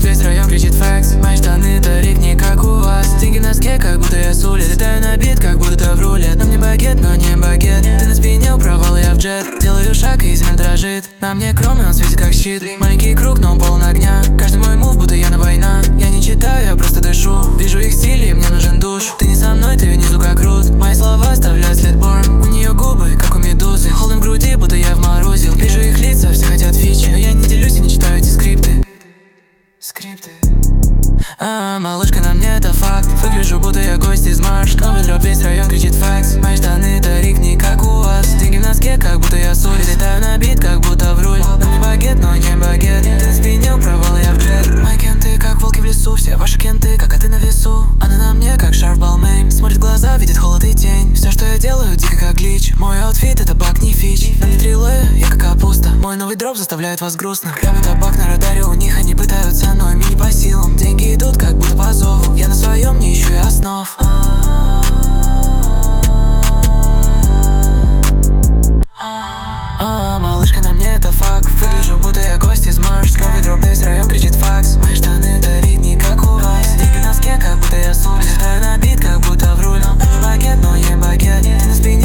дроп, весь район кричит факс. Мои штаны тарик не как у вас. Деньги в носке, как будто я с улиц. Летаю на бит, как будто в рулет. На мне багет, но не багет. Ты на спине у провала, я в джет. Делаю шаг, и земля дрожит. На мне кроме, он светит как щит. Маленький круг, но он полон огня. Каждый мой мув, будто я на война. Я не читаю, я просто дышу. Вижу их стиль, и мне нужен душ. Ты не со мной, ты внизу как рут. Мои слова оставляют след борн. У нее губы, как у медузы. Холодно в груди, будто я вморозил. Вижу их лица, все хотят фичи. Но я не делюсь и не читаю эти скрипты. Малышка, на мне это факт. Выгляжу, будто я гость из марш. Новый дроп, весь район кричит факс. Мои штаны тарик не как у вас. Деньги в носке, как будто я с улиц. Летаю на бит, как будто в руль. На мне багет, но не багет. Ты на спине у провала, я в джет. Мои кенты, как волки в лесу. Все ваши кенты, как коты на весу. Она на мне, как шарф Балмейн. Смотрит в глаза, видит холод и тень. Все, что я делаю, дико как глич. Мой аутфит, это баг, не фич. На мне стрелы, я как капуста. Мой новый дроп заставляет вас грустно. Грабят табак на радаре, у них они пытаются, но им не по силам. Деньги идут, как будто по зову. Я на своем, не ищу я основ. Малышка, на мне это факт. Выгляжу, будто я гость из марш. Новый дроп, весь район кричит факс. Мои штаны тарик не как у вас. Деньги в носке, как будто я с улиц. Летаю на бит, как будто в руль. Багет, но не багет. Ты на спине